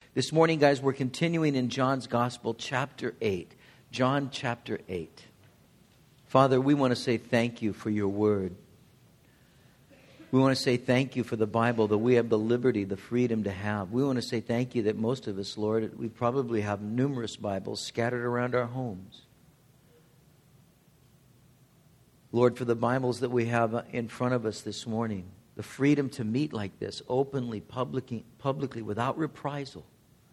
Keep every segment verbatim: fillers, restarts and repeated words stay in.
This morning, guys, we're continuing in John's Gospel, chapter eight. John chapter eight. Father, we want to say thank you for your word. We want to say thank you for the Bible, that we have the liberty, the freedom to have. We want to say thank you that most of us, Lord, we probably have numerous Bibles scattered around our homes. Lord, for the Bibles that we have in front of us this morning, the freedom to meet like this, openly, publicly, publicly without reprisal.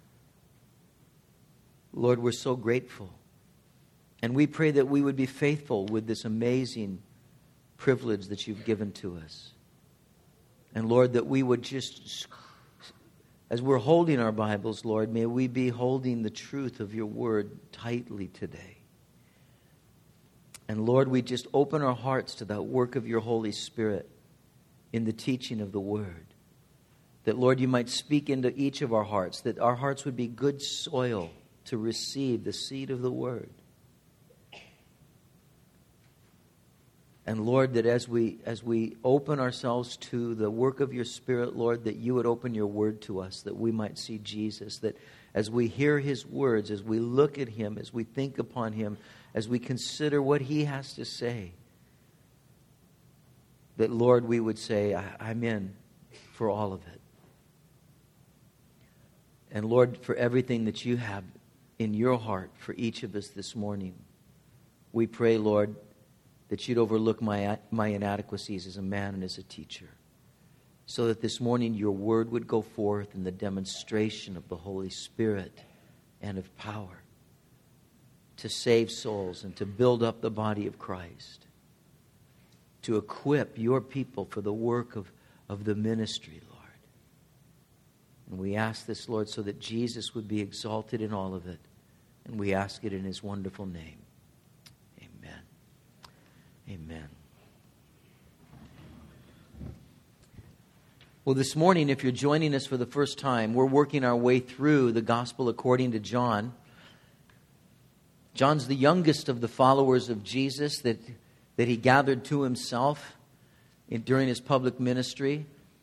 Lord, we're so grateful. And we pray that we would be faithful with this amazing privilege that you've given to us. And Lord, that we would just, as we're holding our Bibles, Lord, may we be holding the truth of your word tightly today. And Lord, we just open our hearts to that work of your Holy Spirit in the teaching of the word. That, Lord, you might speak into each of our hearts, that our hearts would be good soil to receive the seed of the word. And Lord, that as we as we open ourselves to the work of your Spirit, Lord, that you would open your word to us, that we might see Jesus, that as we hear his words, as we look at him, as we think upon him, as we consider what he has to say, that, Lord, we would say, I, I'm in for all of it. And Lord, for everything that you have in your heart for each of us this morning, we pray, Lord, that you'd overlook my, my inadequacies as a man and as a teacher, so that this morning your word would go forth in the demonstration of the Holy Spirit and of power to save souls and to build up the body of Christ, to equip your people for the work of, of the ministry, Lord. And we ask this, Lord, so that Jesus would be exalted in all of it. And we ask it in his wonderful name. Amen. Amen. Well, this morning, if you're joining us for the first time, we're working our way through the Gospel according to John. John's the youngest of the followers of Jesus that, that he gathered to himself in, during his public ministry.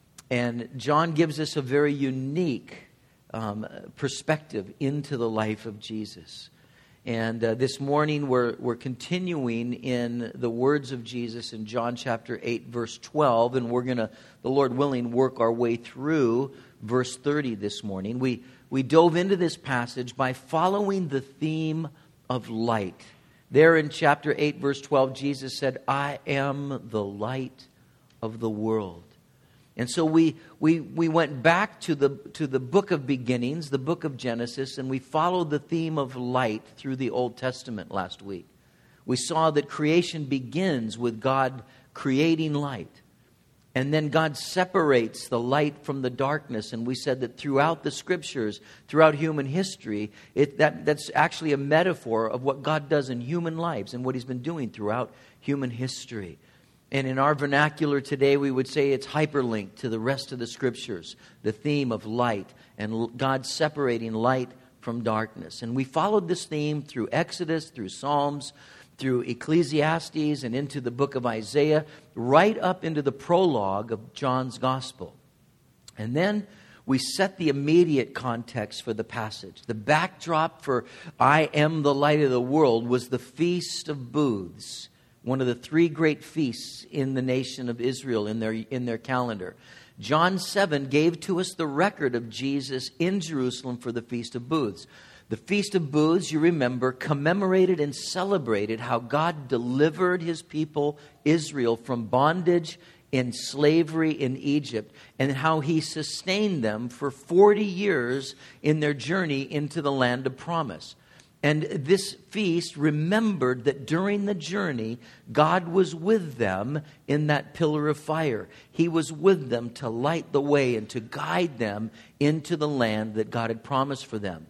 And John gives us a very unique um, perspective into the life of Jesus. And uh, this morning we're we're continuing in the words of Jesus in John chapter eight, verse twelve, and we're going to, the Lord willing, work our way through verse thirty this morning. We we dove into this passage by following the theme of light. There in chapter eight, verse twelve, Jesus said, I am the light of the world. And so we we we went back to the to the book of beginnings, the book of Genesis, and we followed the theme of light through the Old Testament last week. We saw that creation begins with God creating light. And then God separates the light from the darkness. And we said that throughout the Scriptures, throughout human history, it, that, that's actually a metaphor of what God does in human lives and what he's been doing throughout human history. And in our vernacular today, we would say it's hyperlinked to the rest of the Scriptures, the theme of light and God separating light from darkness. And we followed this theme through Exodus, through Psalms, through Ecclesiastes, and into the book of Isaiah, right up into the prologue of John's Gospel. And then we set the immediate context for the passage. The backdrop for I am the light of the world was the Feast of Booths, one of the three great feasts in the nation of Israel in their in their calendar. John seven gave to us the record of Jesus in Jerusalem for the Feast of Booths. The Feast of Booths, you remember, commemorated and celebrated how God delivered his people, Israel, from bondage in slavery in Egypt, and how he sustained them for forty years in their journey into the land of promise. And this feast remembered that during the journey, God was with them in that pillar of fire. He was with them to light the way and to guide them into the land that God had promised for them.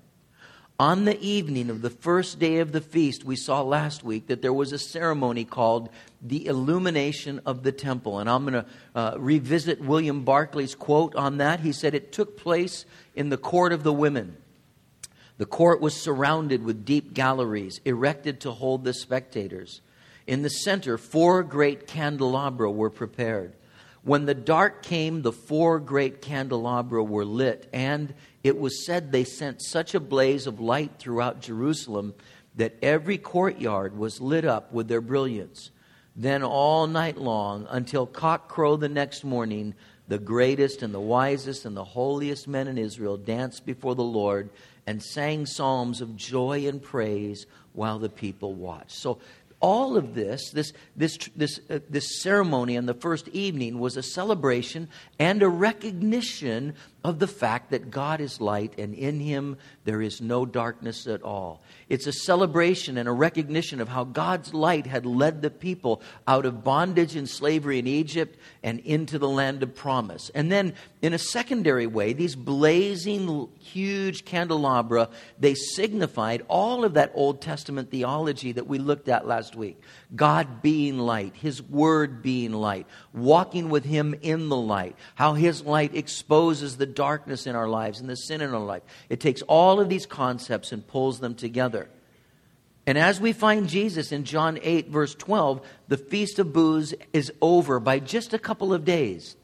On the evening of the first day of the feast, we saw last week that there was a ceremony called the illumination of the temple. And I'm going to uh, revisit William Barclay's quote on that. He said it took place in the court of the women. The court was surrounded with deep galleries erected to hold the spectators. In the center, four great candelabra were prepared. When the dark came, the four great candelabra were lit, and it was said they sent such a blaze of light throughout Jerusalem that every courtyard was lit up with their brilliance. Then all night long, until cockcrow the next morning, the greatest and the wisest and the holiest men in Israel danced before the Lord and sang psalms of joy and praise while the people watched. So all of this, this, this, this, uh, this ceremony on the first evening was a celebration and a recognition of the fact that God is light and in Him there is no darkness at all. It's a celebration and a recognition of how God's light had led the people out of bondage and slavery in Egypt and into the land of promise. And then in a secondary way, these blazing huge candelabra, they signified all of that Old Testament theology that we looked at last week. God being light, His Word being light, walking with Him in the light, how His light exposes the darkness in our lives and the sin in our life. It takes all of these concepts and pulls them together. And as we find Jesus in John eight, verse twelve, the Feast of Booths is over by just a couple of days.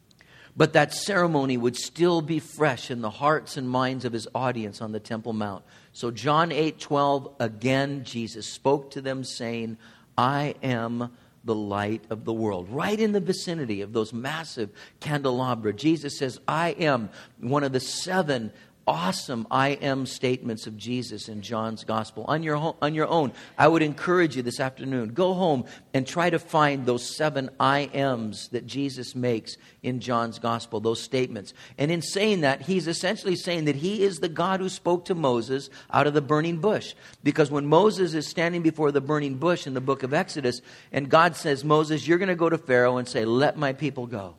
But that ceremony would still be fresh in the hearts and minds of His audience on the Temple Mount. So John eight twelve, again, Jesus spoke to them saying, I am the light of the world. Right in the vicinity of those massive candelabra, Jesus says, I am, one of the seven awesome I am statements of Jesus in John's gospel. On your, ho- on your own, I would encourage you this afternoon, go home and try to find those seven I ams that Jesus makes in John's gospel, those statements. And in saying that, he's essentially saying that He is the God who spoke to Moses out of the burning bush. Because when Moses is standing before the burning bush in the book of Exodus, and God says, Moses, you're going to go to Pharaoh and say, let my people go.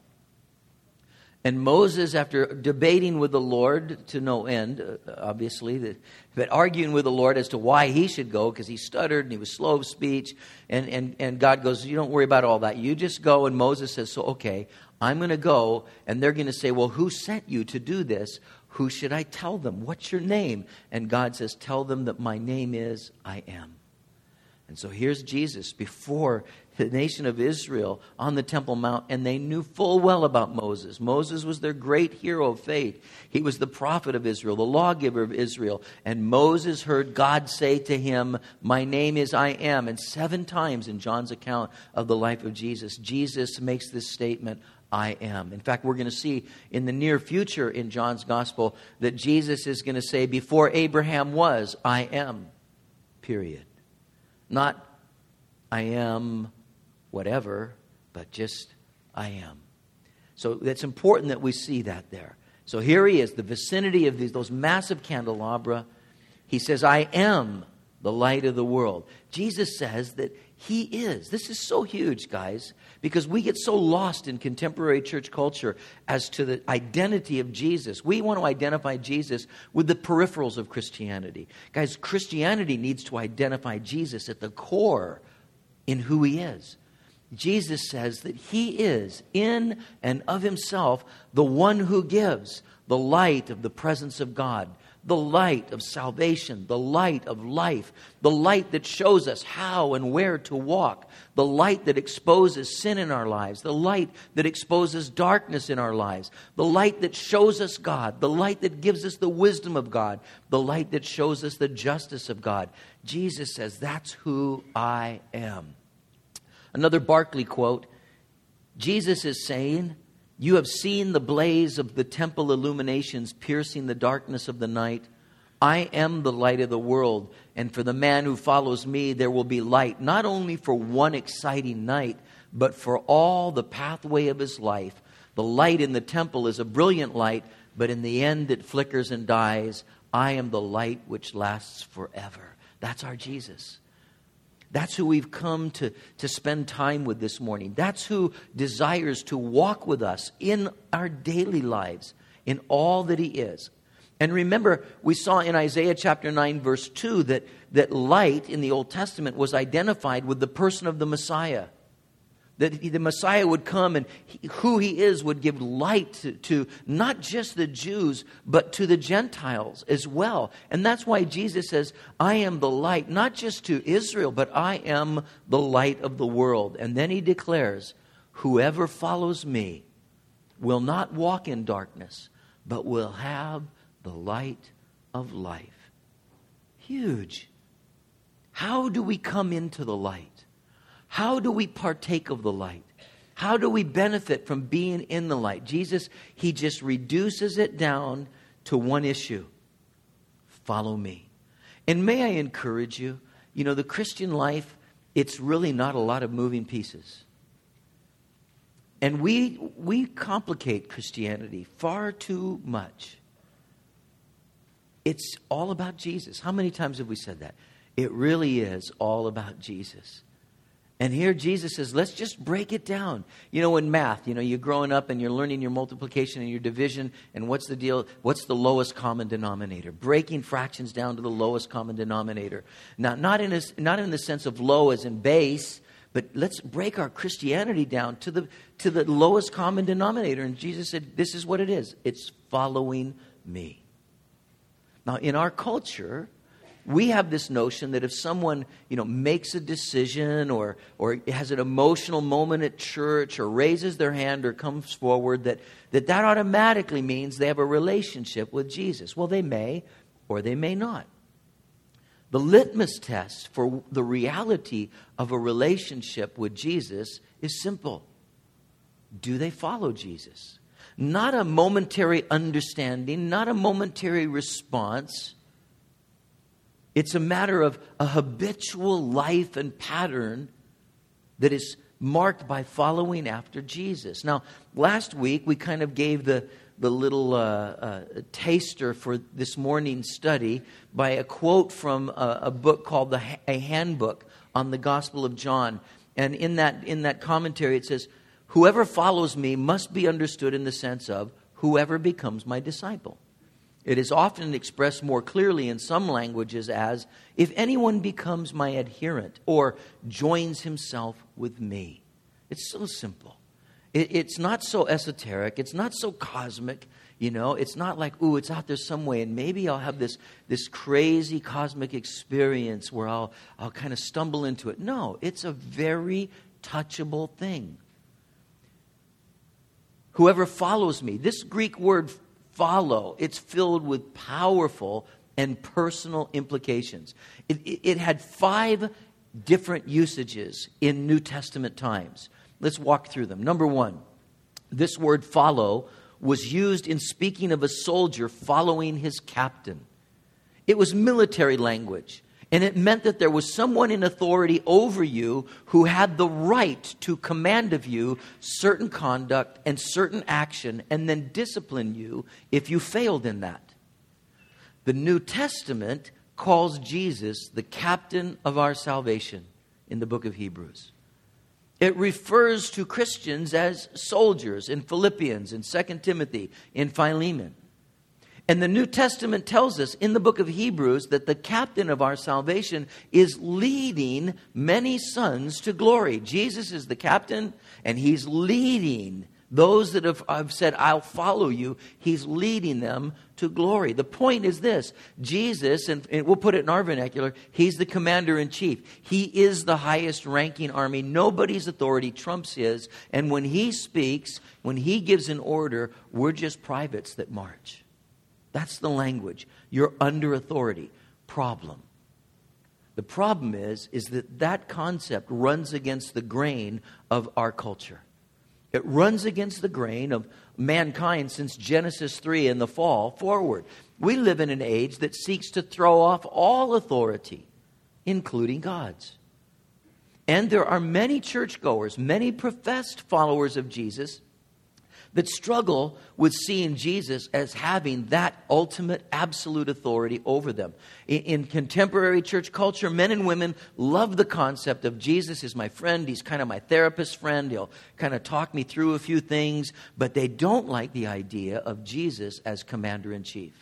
And Moses, after debating with the Lord to no end, uh, obviously, but arguing with the Lord as to why he should go, because he stuttered and he was slow of speech, and, and, and God goes, you don't worry about all that. You just go. And Moses says, so, okay, I'm going to go. And they're going to say, well, who sent you to do this? Who should I tell them? What's your name? And God says, tell them that my name is I Am. And so here's Jesus before the nation of Israel on the Temple Mount, and they knew full well about Moses. Moses was their great hero of faith. He was the prophet of Israel, the lawgiver of Israel. And Moses heard God say to him, my name is I Am. And seven times in John's account of the life of Jesus, Jesus makes this statement, I am. In fact, we're going to see in the near future in John's gospel that Jesus is going to say, before Abraham was, I am, period. Not, I am whatever, but just, I am. So it's important that we see that there. So here he is, the vicinity of these, those massive candelabra. He says, I am the light of the world. Jesus says that He is. This is so huge, guys, because we get so lost in contemporary church culture as to the identity of Jesus. We want to identify Jesus with the peripherals of Christianity. Guys, Christianity needs to identify Jesus at the core in who He is. Jesus says that He is, in and of Himself, the one who gives the light of the presence of God, the light of salvation, the light of life, the light that shows us how and where to walk, the light that exposes sin in our lives, the light that exposes darkness in our lives, the light that shows us God, the light that gives us the wisdom of God, the light that shows us the justice of God. Jesus says, that's who I am. Another Barclay quote, Jesus is saying, you have seen the blaze of the temple illuminations piercing the darkness of the night. I am the light of the world, and for the man who follows me, there will be light, not only for one exciting night, but for all the pathway of his life. The light in the temple is a brilliant light, but in the end it flickers and dies. I am the light which lasts forever. That's our Jesus. That's who we've come to, to spend time with this morning. That's who desires to walk with us in our daily lives, in all that He is. And remember, we saw in Isaiah chapter nine, verse two, that, that light in the Old Testament was identified with the person of the Messiah. That the Messiah would come and he, who He is would give light to, to not just the Jews, but to the Gentiles as well. And that's why Jesus says, I am the light, not just to Israel, but I am the light of the world. And then He declares, Whoever follows me will not walk in darkness, but will have the light of life. Huge. How do we come into the light? How do we partake of the light? How do we benefit from being in the light? Jesus, he just reduces it down to one issue. Follow me. And may I encourage you, you know, the Christian life, it's really not a lot of moving pieces. And we we complicate Christianity far too much. It's all about Jesus. How many times have we said that? It really is all about Jesus. And here Jesus says, let's just break it down. You know, in math, you know, you're growing up and you're learning your multiplication and your division. And what's the deal? What's the lowest common denominator? Breaking fractions down to the lowest common denominator. Now, not in a, not in the sense of low as in base, but let's break our Christianity down to the to the lowest common denominator. And Jesus said, this is what it is. It's following me. Now, in our culture, we have this notion that if someone, you know, makes a decision or or has an emotional moment at church or raises their hand or comes forward, that that, that automatically means they have a relationship with Jesus. Well, they may or they may not. The litmus test for the reality of a relationship with Jesus is simple. Do they follow Jesus? Not a momentary understanding, not a momentary response. It's a matter of a habitual life and pattern that is marked by following after Jesus. Now, last week we kind of gave the, the little uh, uh, taster for this morning's study by a quote from a, a book called the, A Handbook on the Gospel of John. And in that, in that commentary it says, whoever follows me must be understood in the sense of whoever becomes my disciple. It is often expressed more clearly in some languages as, if anyone becomes my adherent or joins himself with me. It's so simple. It, it's not so esoteric. It's not so cosmic. You know, it's not like, ooh, it's out there some way, and maybe I'll have this, this crazy cosmic experience where I'll, I'll kind of stumble into it. No, it's a very touchable thing. Whoever follows me, this Greek word follow, it's filled with powerful and personal implications. It, it, it had five different usages in New Testament times. Let's walk through them. Number one, this word follow was used in speaking of a soldier following his captain. It was military language, and it meant that there was someone in authority over you who had the right to command of you certain conduct and certain action and then discipline you if you failed in that. The New Testament calls Jesus the captain of our salvation in the book of Hebrews. It refers to Christians as soldiers in Philippians, in Second Timothy, in Philemon. And the New Testament tells us in the book of Hebrews that the captain of our salvation is leading many sons to glory. Jesus is the captain, and he's leading those that have, have said, I'll follow you. He's leading them to glory. The point is this. Jesus, and, and we'll put it in our vernacular, he's the commander-in-chief. He is the highest ranking army. Nobody's authority trumps his. And when he speaks, when he gives an order, we're just privates that march. That's the language. You're under authority. Problem. The problem is, is that that concept runs against the grain of our culture. It runs against the grain of mankind since Genesis three and the fall forward. We live in an age that seeks to throw off all authority, including God's. And there are many churchgoers, many professed followers of Jesus, that struggle with seeing Jesus as having that ultimate absolute authority over them. In, in contemporary church culture, men and women love the concept of Jesus is my friend. He's kind of my therapist friend. He'll kind of talk me through a few things. But they don't like the idea of Jesus as commander-in-chief.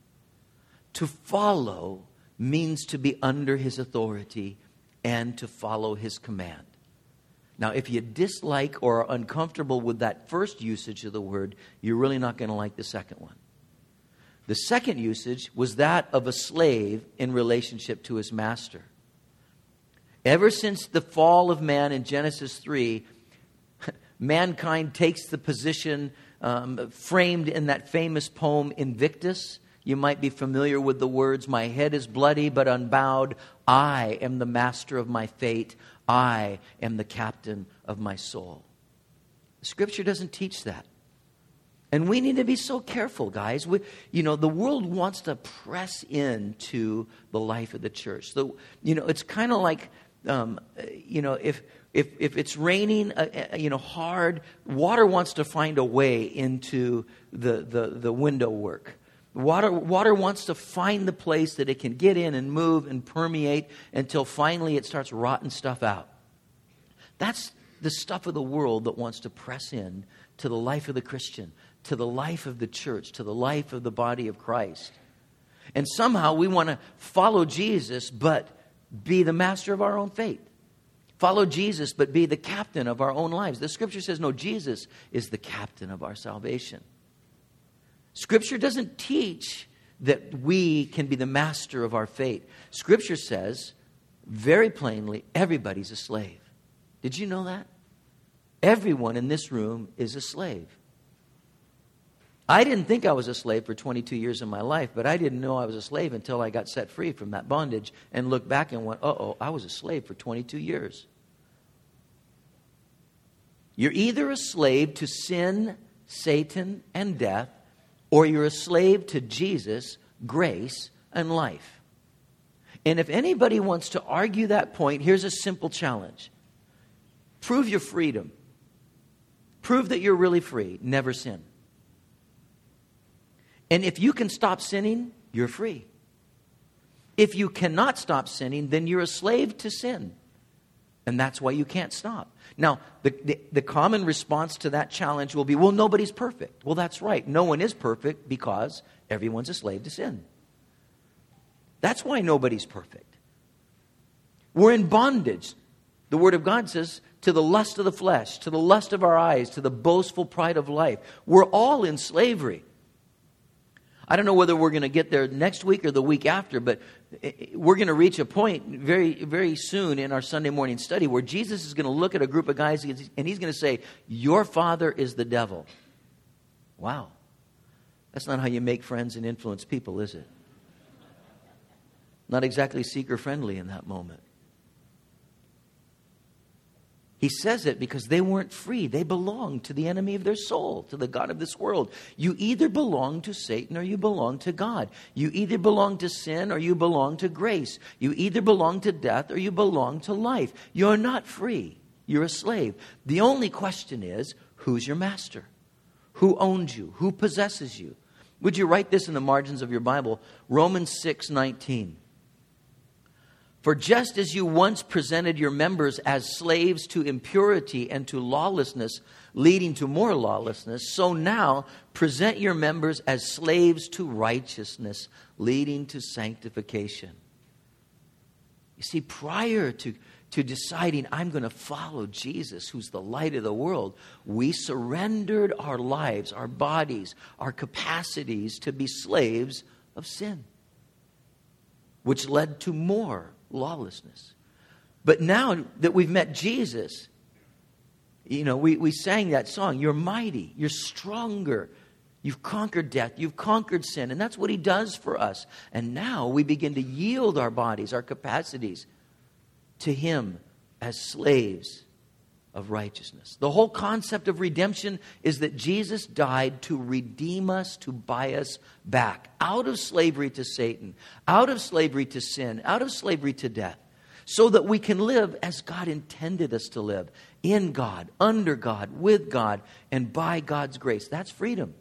To follow means to be under his authority and to follow his command. Now, if you dislike or are uncomfortable with that first usage of the word, you're really not going to like the second one. The second usage was that of a slave in relationship to his master. Ever since the fall of man in Genesis three, Mankind takes the position um, framed in that famous poem Invictus. You might be familiar with the words, "My head is bloody but unbowed. I am the master of my fate. I am the captain of my soul." Scripture doesn't teach that. And we need to be so careful, guys. We, you know, the world wants to press into the life of the church. So, you know, it's kind of like, um, you know, if if if it's raining, uh, you know, hard, water wants to find a way into the the, the window work. Water water wants to find the place that it can get in and move and permeate until finally it starts rotting stuff out. That's the stuff of the world that wants to press in to the life of the Christian, to the life of the church, to the life of the body of Christ. And somehow we want to follow Jesus, but be the master of our own fate. Follow Jesus, but be the captain of our own lives. The Scripture says, no, Jesus is the captain of our salvation. Scripture doesn't teach that we can be the master of our fate. Scripture says, very plainly, everybody's a slave. Did you know that? Everyone in this room is a slave. I didn't think I was a slave for twenty-two years of my life, but I didn't know I was a slave until I got set free from that bondage and looked back and went, uh-oh, I was a slave for twenty-two years. You're either a slave to sin, Satan, and death, or you're a slave to Jesus, grace, and life. And if anybody wants to argue that point, here's a simple challenge. Prove your freedom. Prove that you're really free. Never sin. And if you can stop sinning, you're free. If you cannot stop sinning, then you're a slave to sin. And that's why you can't stop. Now, the, the, the common response to that challenge will be, well, nobody's perfect. Well, that's right. No one is perfect because everyone's a slave to sin. That's why nobody's perfect. We're in bondage. The Word of God says, to the lust of the flesh, to the lust of our eyes, to the boastful pride of life. We're all in slavery. I don't know whether we're going to get there next week or the week after, but we're going to reach a point very, very soon in our Sunday morning study where Jesus is going to look at a group of guys and he's going to say, your father is the devil. Wow. That's not how you make friends and influence people, is it? Not exactly seeker-friendly in that moment. He says it because they weren't free. They belonged to the enemy of their soul, to the god of this world. You either belong to Satan or you belong to God. You either belong to sin or you belong to grace. You either belong to death or you belong to life. You're not free. You're a slave. The only question is, who's your master? Who owns you? Who possesses you? Would you write this in the margins of your Bible? Romans six nineteen. For just as you once presented your members as slaves to impurity and to lawlessness, leading to more lawlessness, so now present your members as slaves to righteousness, leading to sanctification. You see, prior to, to deciding I'm going to follow Jesus, who's the light of the world, we surrendered our lives, our bodies, our capacities to be slaves of sin, which led to more lawlessness. But now that we've met Jesus, you know, we, we sang that song, you're mighty, you're stronger, you've conquered death, you've conquered sin, and that's what he does for us. And now we begin to yield our bodies, our capacities to him as slaves of righteousness. The whole concept of redemption is that Jesus died to redeem us, to buy us back out of slavery to Satan, out of slavery to sin, out of slavery to death, so that we can live as God intended us to live, in God, under God, with God, and by God's grace. That's freedom.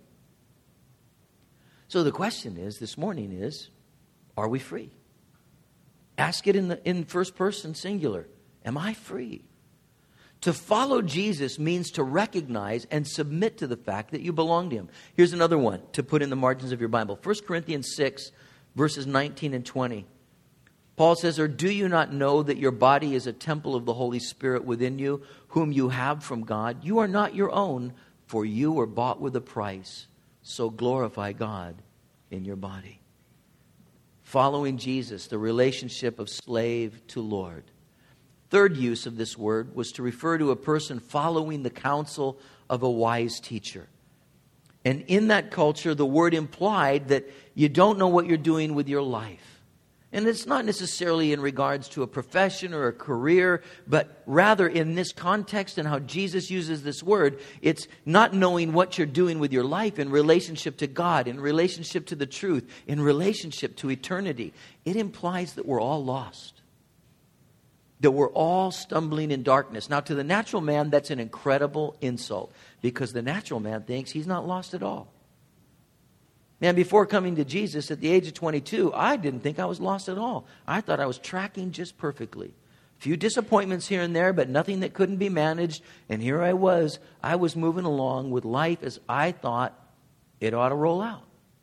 So the question is, this morning is, are we free? Ask it in the in first person singular. Am I free? To follow Jesus means to recognize and submit to the fact that you belong to him. Here's another one to put in the margins of your Bible. First Corinthians six, verses nineteen and twenty. Paul says, or do you not know that your body is a temple of the Holy Spirit within you, whom you have from God? You are not your own, for you were bought with a price. So glorify God in your body. Following Jesus, the relationship of slave to Lord. third use of this word was to refer to a person following the counsel of a wise teacher. And in that culture, the word implied that you don't know what you're doing with your life. And it's not necessarily in regards to a profession or a career, but rather in this context and how Jesus uses this word, it's not knowing what you're doing with your life in relationship to God, in relationship to the truth, in relationship to eternity. It implies that we're all lost, that we're all stumbling in darkness. Now, to the natural man, that's an incredible insult, because the natural man thinks he's not lost at all. Man, before coming to Jesus at the age of twenty-two, I didn't think I was lost at all. I thought I was tracking just perfectly. A few disappointments here and there, but nothing that couldn't be managed. And here I was. I was moving along with life as I thought it ought to roll out.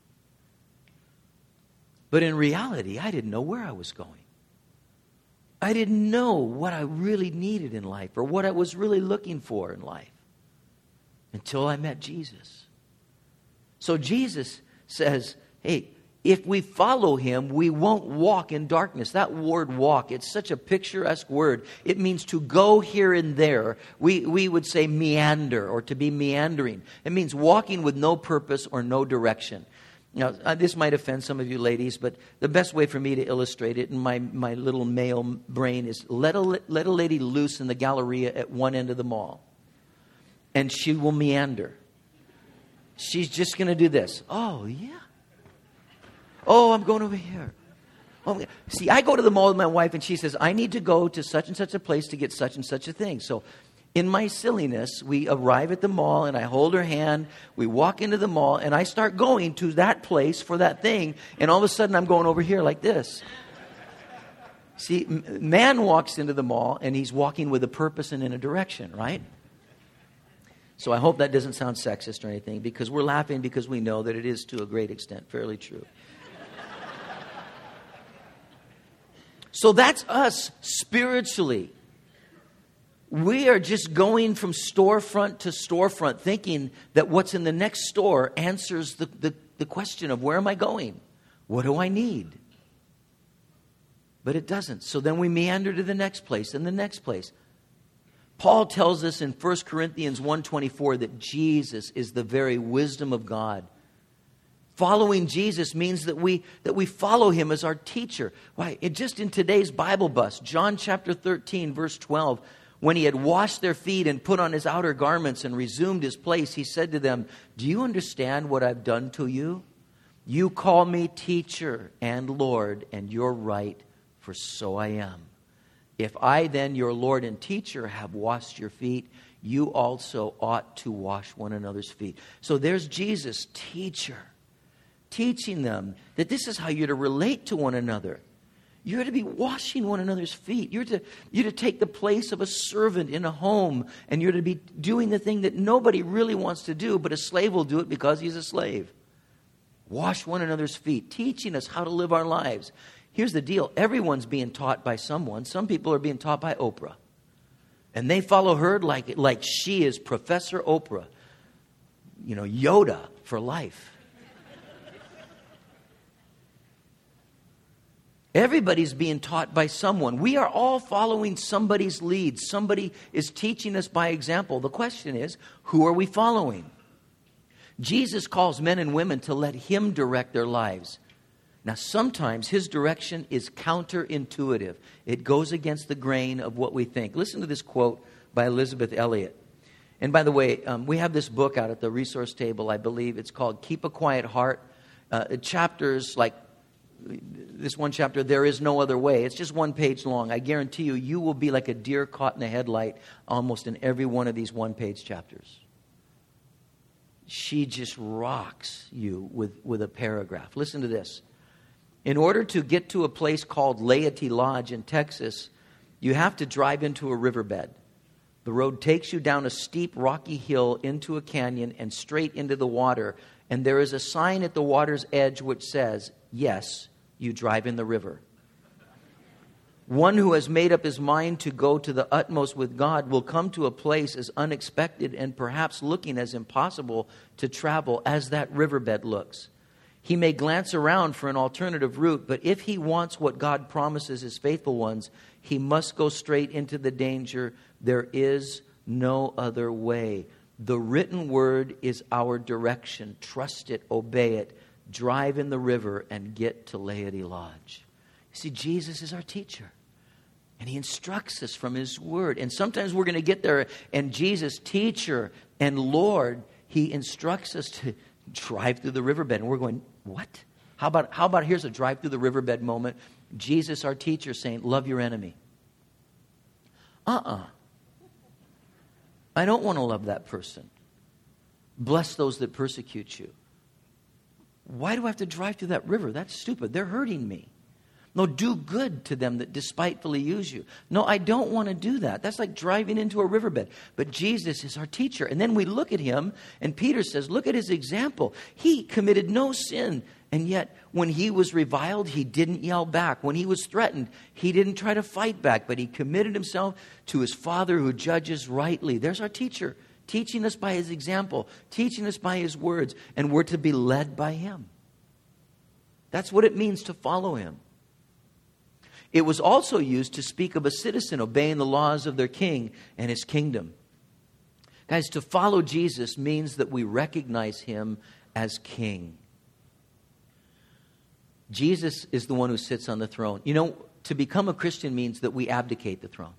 But in reality, I didn't know where I was going. I didn't know what I really needed in life or what I was really looking for in life until I met Jesus. So Jesus says, hey, if we follow him, we won't walk in darkness. That word walk, it's such a picturesque word. It means to go here and there. We, we would say meander, or to be meandering. It means walking with no purpose or no direction. Now, uh, this might offend some of you ladies, but the best way for me to illustrate it in my, my little male brain is let a, let a lady loose in the Galleria at one end of the mall, and she will meander. She's just going to do this. Oh, yeah. Oh, I'm going over here. Oh, see, I go to the mall with my wife, and she says, I need to go to such and such a place to get such and such a thing. So in my silliness, we arrive at the mall, and I hold her hand. We walk into the mall, and I start going to that place for that thing. And all of a sudden, I'm going over here like this. See, man walks into the mall, and he's walking with a purpose and in a direction, right? So I hope that doesn't sound sexist or anything, because we're laughing because we know that it is to a great extent fairly true. So that's us spiritually. We are just going from storefront to storefront, thinking that what's in the next store answers the, the, the question of where am I going? What do I need? But it doesn't. So then we meander to the next place and the next place. Paul tells us in First Corinthians one twenty-four that Jesus is the very wisdom of God. Following Jesus means that we that we follow him as our teacher. Why? It just in today's Bible bus, John chapter thirteen, verse twelve, when he had washed their feet and put on his outer garments and resumed his place, he said to them, do you understand what I've done to you? You call me teacher and Lord, and you're right, for so I am. If I then, your Lord and teacher, have washed your feet, you also ought to wash one another's feet. So there's Jesus, teacher, teaching them that this is how you're to relate to one another. You're to be washing one another's feet. You're to, you're to take the place of a servant in a home, and you're to be doing the thing that nobody really wants to do, but a slave will do it because he's a slave. Wash one another's feet, teaching us how to live our lives. Here's the deal. Everyone's being taught by someone. Some people are being taught by Oprah. And they follow her like, like she is Professor Oprah. You know, Yoda for life. Everybody's being taught by someone. We are all following somebody's lead. Somebody is teaching us by example. The question is, who are we following? Jesus calls men and women to let him direct their lives. Now, sometimes his direction is counterintuitive. It goes against the grain of what we think. Listen to this quote by Elizabeth Elliot. And by the way, um, we have this book out at the resource table, I believe. It's called Keep a Quiet Heart. Uh, chapters like this one chapter, There Is No Other Way. It's just one page long. I guarantee you, you will be like a deer caught in a headlight almost in every one of these one-page chapters. She just rocks you with, with a paragraph. Listen to this. In order to get to a place called Laity Lodge in Texas, you have to drive into a riverbed. The road takes you down a steep, rocky hill into a canyon and straight into the water. And there is a sign at the water's edge which says, yes, you drive in the river. One who has made up his mind to go to the utmost with God will come to a place as unexpected and perhaps looking as impossible to travel as that riverbed looks. He may glance around for an alternative route, but if he wants what God promises his faithful ones, he must go straight into the danger. There is no other way. The written word is our direction. Trust it, obey it, drive in the river, and get to Laity Lodge. You see, Jesus is our teacher. And he instructs us from his word. And sometimes we're going to get there, and Jesus, teacher and Lord, he instructs us to drive through the riverbed. And we're going, what? How about, how about here's a drive through the riverbed moment. Jesus, our teacher, saying, love your enemy. Uh-uh. I don't want to love that person. Bless those that persecute you. Why do I have to drive through that river? That's stupid. They're hurting me. No, do good to them that despitefully use you. No, I don't want to do that. That's like driving into a riverbed. But Jesus is our teacher. And then we look at him, and Peter says, look at his example. He committed no sin. And yet, when he was reviled, he didn't yell back. When he was threatened, he didn't try to fight back. But he committed himself to his Father who judges rightly. There's our teacher, teaching us by his example, teaching us by his words. And we're to be led by him. That's what it means to follow him. It was also used to speak of a citizen obeying the laws of their king and his kingdom. Guys, to follow Jesus means that we recognize him as king. Jesus is the one who sits on the throne. You know, to become a Christian means that we abdicate the throne.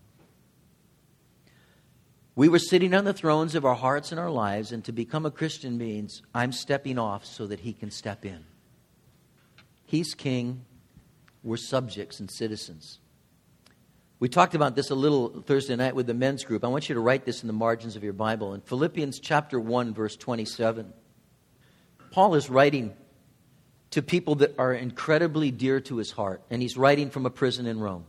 We were sitting on the thrones of our hearts and our lives, and to become a Christian means I'm stepping off so that he can step in. He's king. We're subjects and citizens. We talked about this a little Thursday night with the men's group. I want you to write this in the margins of your Bible. In Philippians chapter one, verse twenty-seven, Paul is writing to people that are incredibly dear to his heart, and he's writing from a prison in Rome.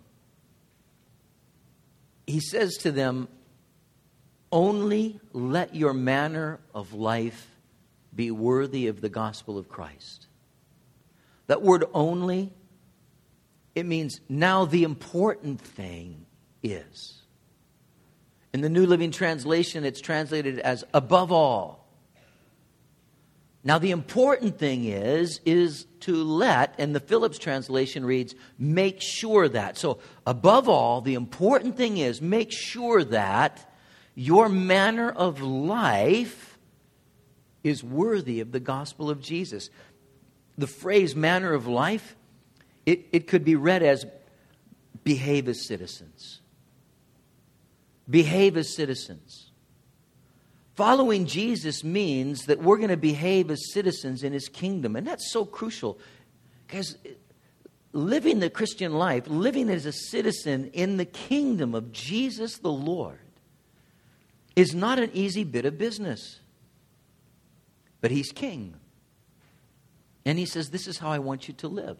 He says to them, only let your manner of life be worthy of the gospel of Christ. That word only, it means now the important thing is. In the New Living Translation, it's translated as above all. Now the important thing is, is to let, and the Phillips translation reads, make sure that. So above all, the important thing is, make sure that your manner of life is worthy of the gospel of Jesus. The phrase manner of life, It, it could be read as behave as citizens. Behave as citizens. Following Jesus means that we're going to behave as citizens in his kingdom. And that's so crucial. Because living the Christian life, living as a citizen in the kingdom of Jesus the Lord, is not an easy bit of business. But he's king. And he says, this is how I want you to live.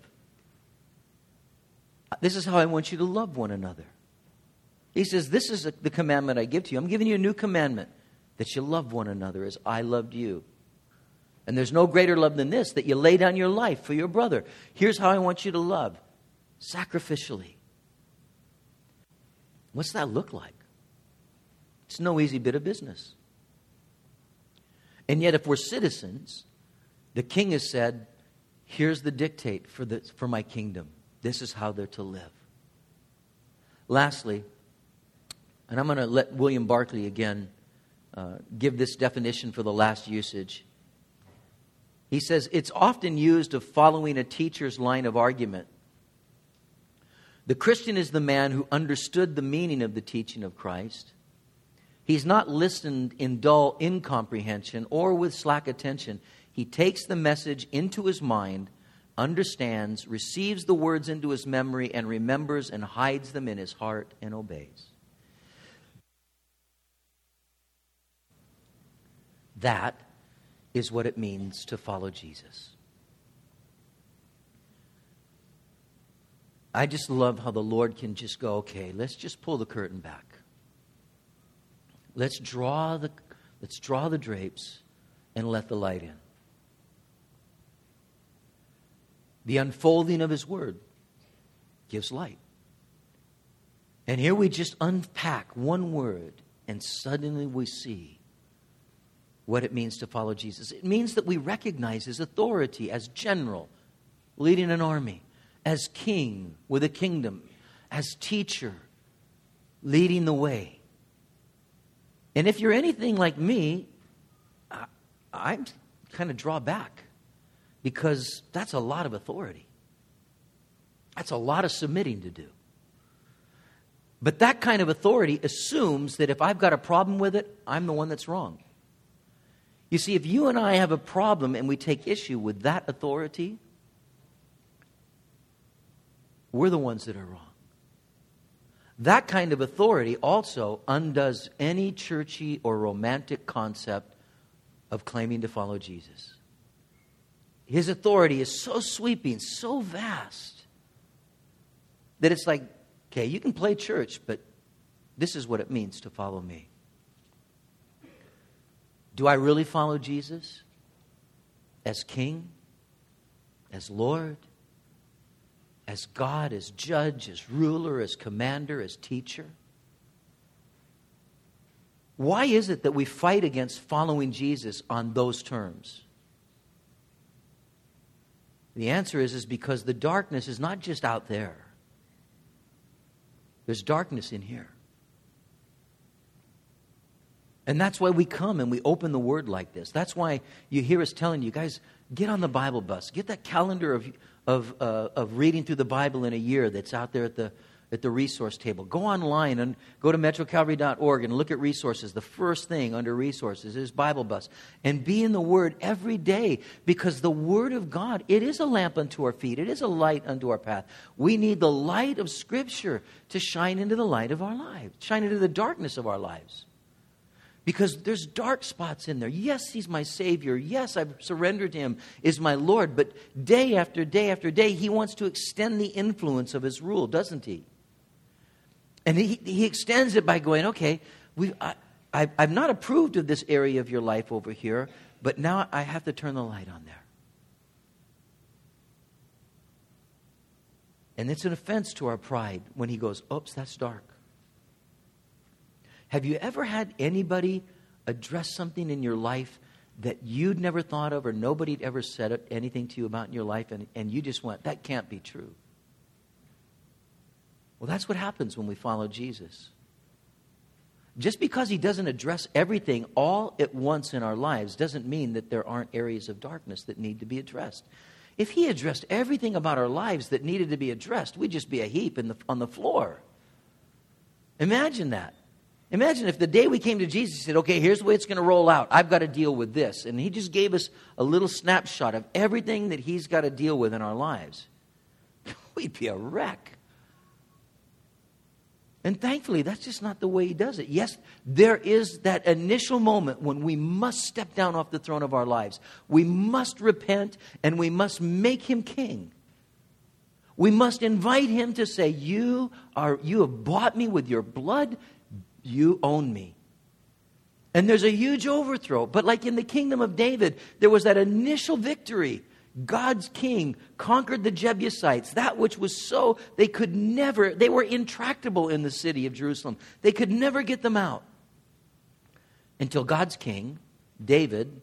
This is how I want you to love one another. He says, this is the commandment I give to you. I'm giving you a new commandment, that you love one another as I loved you. And there's no greater love than this, that you lay down your life for your brother. Here's how I want you to love, sacrificially. What's that look like? It's no easy bit of business. And yet if we're citizens, the king has said, here's the dictate for, the, for my kingdom. This is how they're to live. Lastly, and I'm going to let William Barclay again uh, give this definition for the last usage. He says, it's often used of following a teacher's line of argument. The Christian is the man who understood the meaning of the teaching of Christ. He's not listened in dull incomprehension or with slack attention. He takes the message into his mind, understands, receives the words into his memory, and remembers and hides them in his heart and obeys. That is what it means to follow Jesus. I just love how the Lord can just go, okay, let's just pull the curtain back. Let's draw the, let's draw the drapes and let the light in. The unfolding of his word gives light. And here we just unpack one word, and suddenly we see what it means to follow Jesus. It means that we recognize his authority as general, leading an army, as king with a kingdom, as teacher, leading the way. And if you're anything like me, I, I kind of draw back, because that's a lot of authority. That's a lot of submitting to do. But that kind of authority assumes that if I've got a problem with it, I'm the one that's wrong. You see, if you and I have a problem and we take issue with that authority, we're the ones that are wrong. That kind of authority also undoes any churchy or romantic concept of claiming to follow Jesus. His authority is so sweeping, so vast, that it's like, okay, you can play church, but this is what it means to follow me. Do I really follow Jesus as King, as Lord, as God, as judge, as ruler, as commander, as teacher? Why is it that we fight against following Jesus on those terms? The answer is, is because the darkness is not just out there. There's darkness in here. And that's why we come and we open the Word like this. That's why you hear us telling you, guys, get on the Bible bus. Get that calendar of of uh, of reading through the Bible in a year that's out there at the at the resource table. Go online and go to metro calvary dot org and look at resources. The first thing under resources is Bible bus. And be in the Word every day, because the Word of God, it is a lamp unto our feet. It is a light unto our path. We need the light of Scripture to shine into the light of our lives, shine into the darkness of our lives. Because there's dark spots in there. Yes, He's my Savior. Yes, I've surrendered to Him, is my Lord. But day after day after day, He wants to extend the influence of His rule, doesn't He? And He, he extends it by going, okay, we, I, I, I've not approved of this area of your life over here, but now I have to turn the light on there. And it's an offense to our pride when He goes, oops, that's dark. Have you ever had anybody address something in your life that you'd never thought of, or nobody'd ever said anything to you about in your life, and, and you just went, that can't be true? Well, that's what happens when we follow Jesus. Just because He doesn't address everything all at once in our lives doesn't mean that there aren't areas of darkness that need to be addressed. If He addressed everything about our lives that needed to be addressed, we'd just be a heap in the, on the floor. Imagine that. Imagine if the day we came to Jesus, He said, okay, here's the way it's going to roll out. I've got to deal with this. And He just gave us a little snapshot of everything that He's got to deal with in our lives. We'd be a wreck. And thankfully, that's just not the way He does it. Yes, there is that initial moment when we must step down off the throne of our lives. We must repent, and we must make Him king. We must invite Him to say, you are, you have bought me with your blood. You own me. And there's a huge overthrow. But like in the kingdom of David, there was that initial victory. God's king conquered the Jebusites, that which was so, they could never, they were intractable in the city of Jerusalem. They could never get them out. Until God's king, David,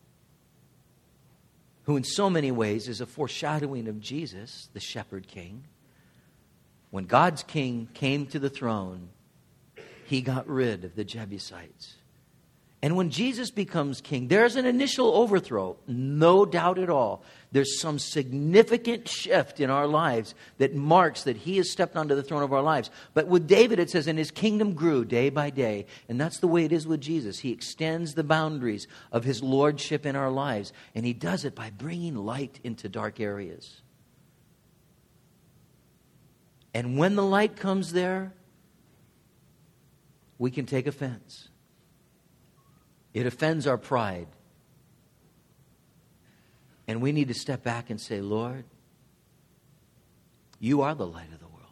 who in so many ways is a foreshadowing of Jesus, the shepherd king, when God's king came to the throne, He got rid of the Jebusites. And when Jesus becomes king, there's an initial overthrow, no doubt at all. There's some significant shift in our lives that marks that He has stepped onto the throne of our lives. But with David, it says, and his kingdom grew day by day. And that's the way it is with Jesus. He extends the boundaries of His lordship in our lives. And He does it by bringing light into dark areas. And when the light comes there, we can take offense. It offends our pride. And we need to step back and say, Lord, You are the light of the world.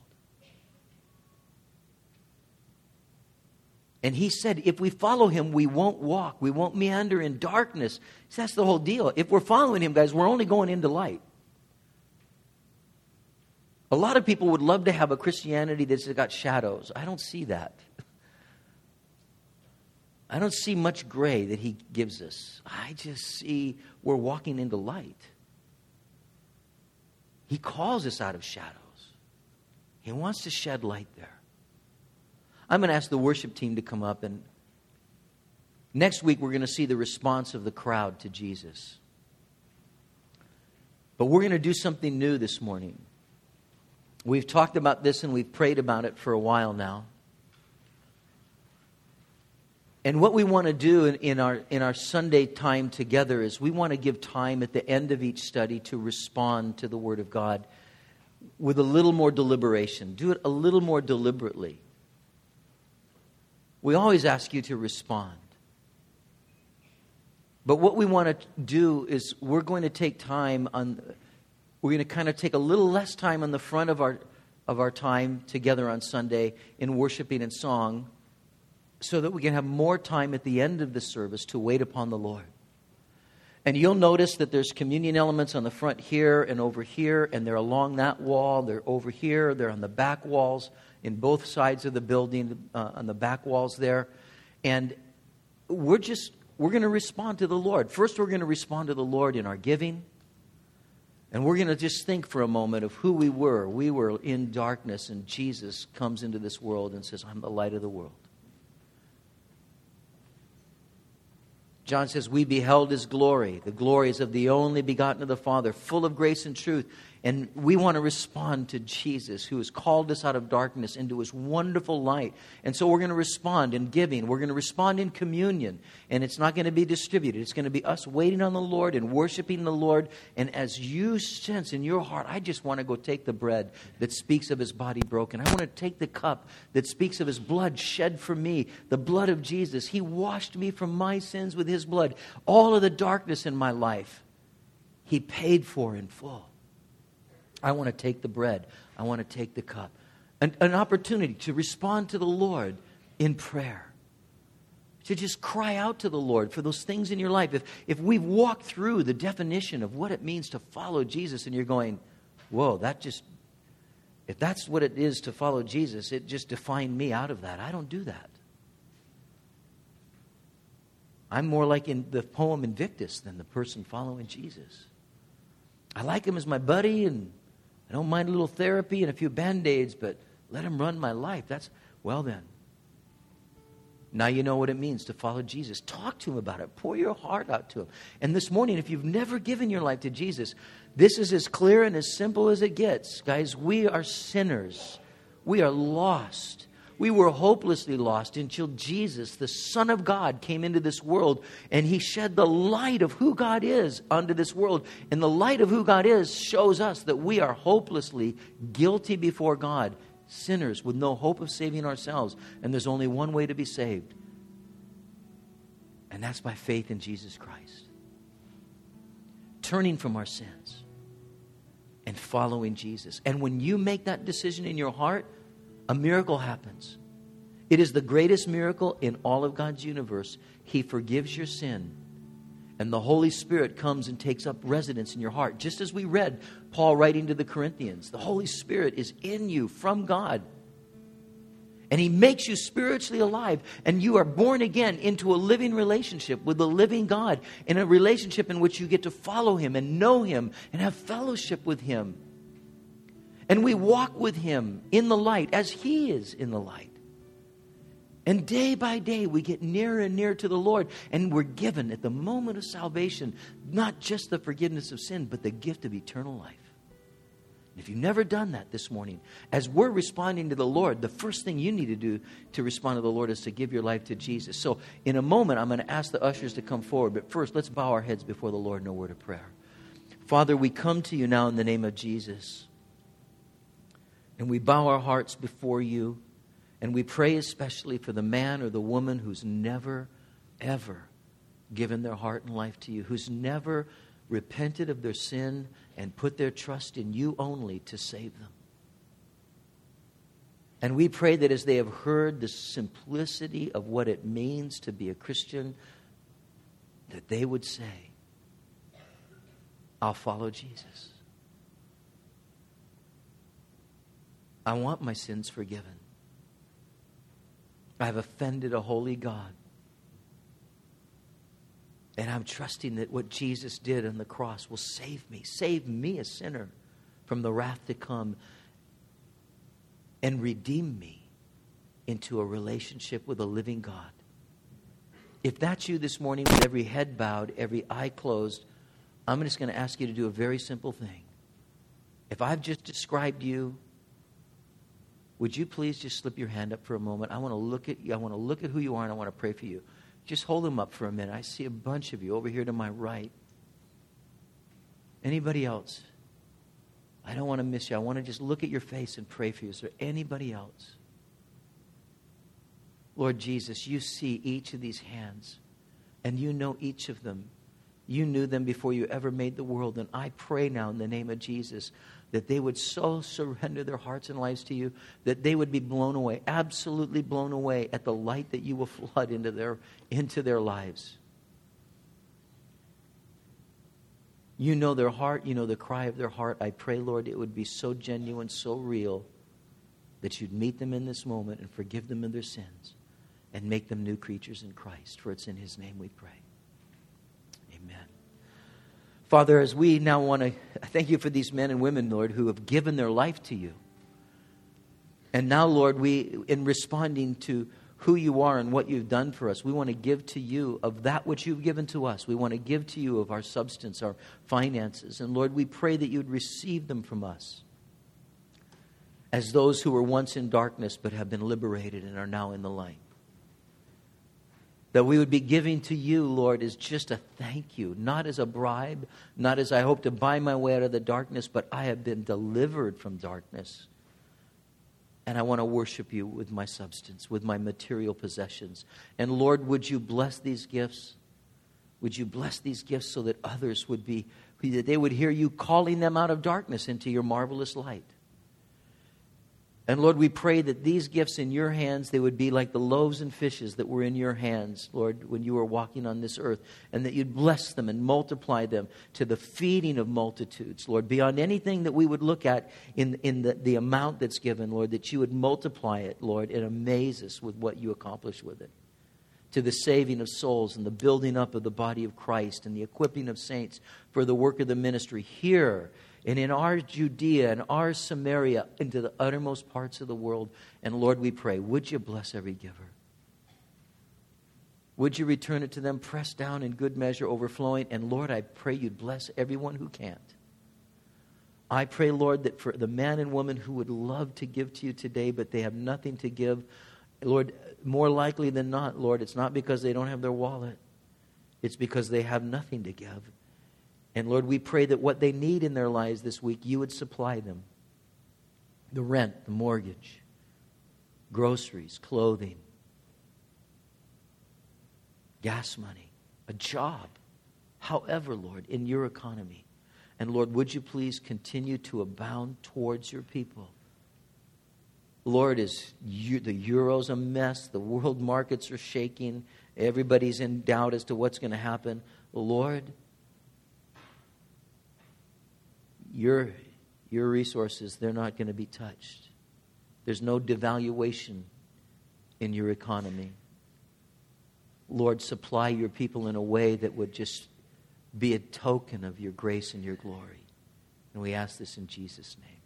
And He said, if we follow Him, we won't walk. We won't meander in darkness. So that's the whole deal. If we're following Him, guys, we're only going into light. A lot of people would love to have a Christianity that's got shadows. I don't see that. I don't see much gray that he gives us. I just see we're walking into light. He calls us out of shadows. He wants to shed light there. I'm going to ask the worship team to come up, and next week we're going to see the response of the crowd to Jesus. But we're going to do something new this morning. We've talked about this and we've prayed about it for a while now. And what we want to do in, in our in our Sunday time together is we want to give time at the end of each study to respond to the Word of God with a little more deliberation. Do it a little more deliberately. We always ask you to respond. But what we want to do is we're going to take time on, we're going to kind of take a little less time on the front of our of our time together on Sunday in worshiping and song, so that we can have more time at the end of the service to wait upon the Lord. And you'll notice that there's communion elements on the front here and over here, and they're along that wall, they're over here, they're on the back walls, in both sides of the building, uh, on the back walls there. And we're just, we're going to respond to the Lord. First, we're going to respond to the Lord in our giving. And we're going to just think for a moment of who we were. We were in darkness, and Jesus comes into this world and says, I'm the light of the world. John says, we beheld His glory. The glory is of the only begotten of the Father, full of grace and truth. And we want to respond to Jesus, who has called us out of darkness into His wonderful light. And so we're going to respond in giving. We're going to respond in communion. And it's not going to be distributed. It's going to be us waiting on the Lord and worshiping the Lord. And as you sense in your heart, I just want to go take the bread that speaks of His body broken. I want to take the cup that speaks of His blood shed for me, the blood of Jesus. He washed me from my sins with His blood. All of the darkness in my life, He paid for in full. I want to take the bread. I want to take the cup. An, an opportunity to respond to the Lord in prayer. To just cry out to the Lord for those things in your life. If, if we've walked through the definition of what it means to follow Jesus and you're going, whoa, that just, if that's what it is to follow Jesus, it just defined me out of that. I don't do that. I'm more like in the poem Invictus than the person following Jesus. I like Him as my buddy, and I don't mind a little therapy and a few Band-Aids, but let Him run my life. That's, well then. Now you know what it means to follow Jesus. Talk to Him about it. Pour your heart out to Him. And this morning, if you've never given your life to Jesus, this is as clear and as simple as it gets. Guys, we are sinners. We are lost. We were hopelessly lost until Jesus, the Son of God, came into this world, and He shed the light of who God is onto this world. And the light of who God is shows us that we are hopelessly guilty before God, sinners with no hope of saving ourselves. And there's only one way to be saved, and that's by faith in Jesus Christ. Turning from our sins and following Jesus. And when you make that decision in your heart, a miracle happens. It is the greatest miracle in all of God's universe. He forgives your sin, and the Holy Spirit comes and takes up residence in your heart. Just as we read Paul writing to the Corinthians, the Holy Spirit is in you from God, and He makes you spiritually alive, and you are born again into a living relationship with the living God, in a relationship in which you get to follow Him and know Him and have fellowship with Him. And we walk with Him in the light as He is in the light. And day by day we get nearer and nearer to the Lord. And we're given at the moment of salvation not just the forgiveness of sin, but the gift of eternal life. And if you've never done that this morning, as we're responding to the Lord, the first thing you need to do to respond to the Lord is to give your life to Jesus. So in a moment I'm going to ask the ushers to come forward. But first, let's bow our heads before the Lord in a word of prayer. Father, we come to You now in the name of Jesus. And we bow our hearts before You, and we pray especially for the man or the woman who's never, ever given their heart and life to You, who's never repented of their sin and put their trust in You only to save them. And we pray that as they have heard the simplicity of what it means to be a Christian, that they would say, I'll follow Jesus. I want my sins forgiven. I've offended a holy God. And I'm trusting that what Jesus did on the cross will save me, save me, a sinner, from the wrath to come, and redeem me into a relationship with a living God. If that's you this morning, with every head bowed, every eye closed, I'm just going to ask you to do a very simple thing. If I've just described you, would you please just slip your hand up for a moment? I want to look at you. I want to look at who you are, and I want to pray for you. Just hold them up for a minute. I see a bunch of you over here to my right. Anybody else? I don't want to miss you. I want to just look at your face and pray for you. Is there anybody else? Lord Jesus, you see each of these hands, and you know each of them. You knew them before you ever made the world. And I pray now in the name of Jesus that they would so surrender their hearts and lives to you that they would be blown away, absolutely blown away at the light that you will flood into their, into their lives. You know their heart. You know the cry of their heart. I pray, Lord, it would be so genuine, so real, that you'd meet them in this moment and forgive them of their sins and make them new creatures in Christ. For it's in His name we pray. Amen. Father, as we now want to thank you for these men and women, Lord, who have given their life to you. And now, Lord, we, in responding to who you are and what you've done for us, we want to give to you of that which you've given to us. We want to give to you of our substance, our finances. And Lord, we pray that you'd receive them from us as those who were once in darkness but have been liberated and are now in the light. That we would be giving to you, Lord, as just a thank you, not as a bribe, not as I hope to buy my way out of the darkness, but I have been delivered from darkness. And I want to worship you with my substance, with my material possessions. And Lord, would you bless these gifts? Would you bless these gifts so that others would be, that they would hear you calling them out of darkness into your marvelous light? And Lord, we pray that these gifts in your hands, they would be like the loaves and fishes that were in your hands, Lord, when you were walking on this earth. And that you'd bless them and multiply them to the feeding of multitudes, Lord, beyond anything that we would look at in, in the, the amount that's given, Lord, that you would multiply it, Lord, and amaze us with what you accomplish with it. To the saving of souls and the building up of the body of Christ and the equipping of saints for the work of the ministry here and in our Judea and our Samaria, into the uttermost parts of the world. And Lord, we pray, would you bless every giver? Would you return it to them, pressed down in good measure, overflowing? And Lord, I pray you'd bless everyone who can't. I pray, Lord, that for the man and woman who would love to give to you today, but they have nothing to give, Lord, more likely than not, Lord, it's not because they don't have their wallet. It's because they have nothing to give. And Lord, we pray that what they need in their lives this week, you would supply them. The rent, the mortgage, groceries, clothing, gas money, a job. However, Lord, in your economy. And Lord, would you please continue to abound towards your people? Lord, is you, the euro's a mess. The world markets are shaking. Everybody's in doubt as to what's going to happen. Lord, Your, your resources, they're not going to be touched. There's no devaluation in your economy. Lord, supply your people in a way that would just be a token of your grace and your glory. And we ask this in Jesus' name.